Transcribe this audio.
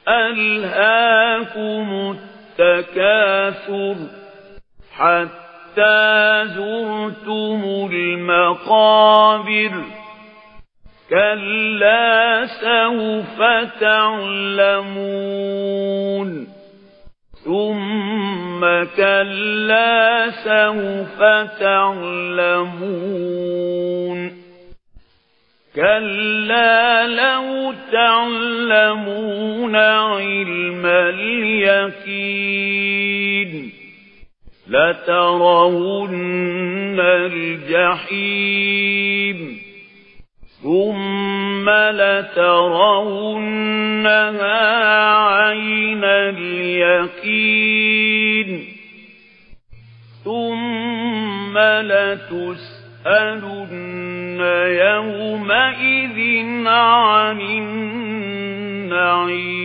ألهاكم التكاثر حتى زرتم المقابر كلا سوف تعلمون ثم كلا سوف تعلمون كلا لو تعلمون علم اليقين لترون الجحيم ثم لترونها عين اليقين ثم لتسألن يومئذ عن النعيم.